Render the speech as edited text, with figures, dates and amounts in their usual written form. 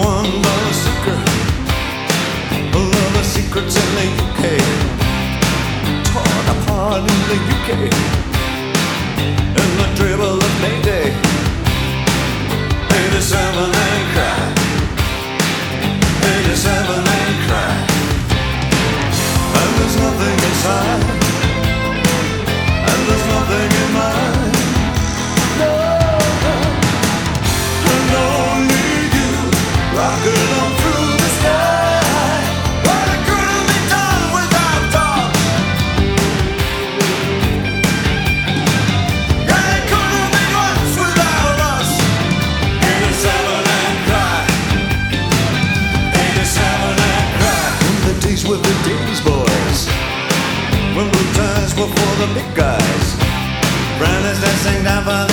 $1 secret. A lot of secrets in the UK, torn apart in the UK. In the dribble of Mayday, 87 and cry, 87 and cry. And there's nothing inside, and there's nothing in mine. No, and only you rocking on through the sky. But it couldn't be done without talk. Yeah, it couldn't be much without us. 87 and cry, 87 and cry. When the days were the days, boys, when blue ties were for the big guys, Brandon's dancing down for the